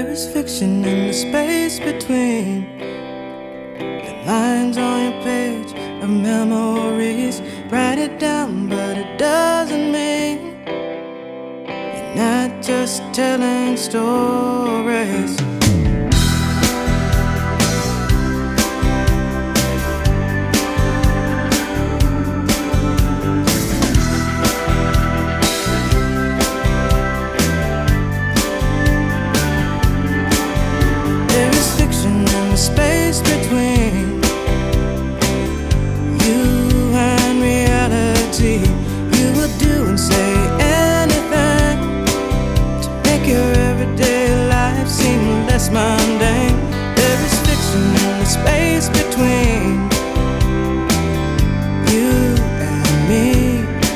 is fiction in the space between the lines on your page of memories. Write it down, but it doesn't mean you're not just telling stories. Space between you and reality. You will do and say anything to make your everyday life seem less mundane. There is fiction in the space between you and me.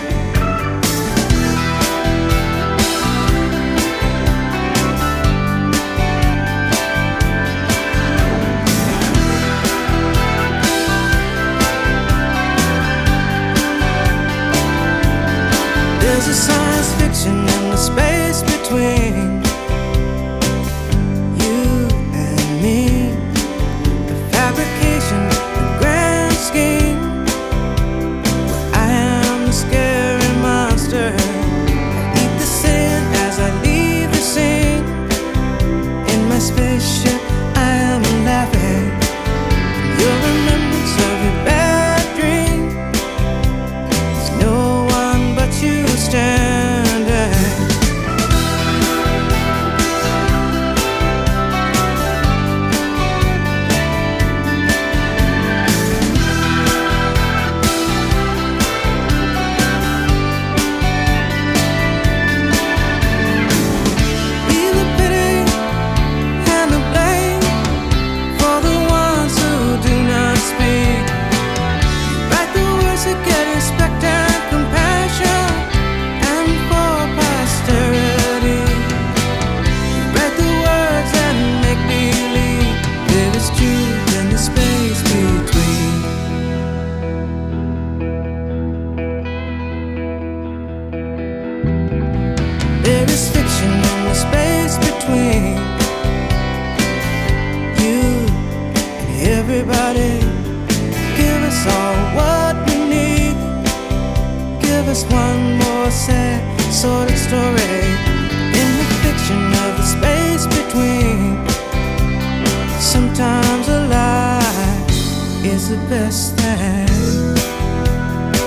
There's a science fiction in the space between you and me. The fabrication, the grand scheme, where I am the scary monster. I eat the sin as I leave the scene. In my spaceship I am laughing. Your remembrance of your bad dream. There's no one but you standing. Be the pity and the blame for the ones who do not speak. Write the words that get respect and compassion, and for posterity. Write the words and make believe there is truth in the space between. There is fiction in the space between you and everybody. Give us all what we need. Give us one more sad sort of story in the fiction of the space between. Sometimes a lie is the best thing.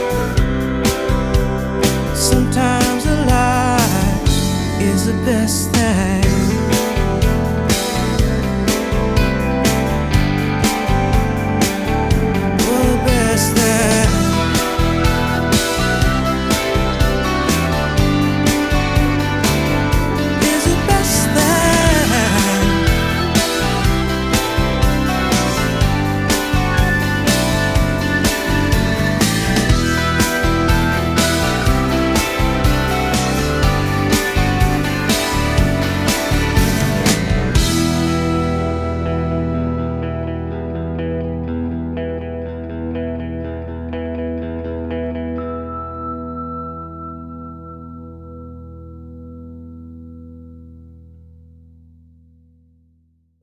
Sometimes a lie is the best thing.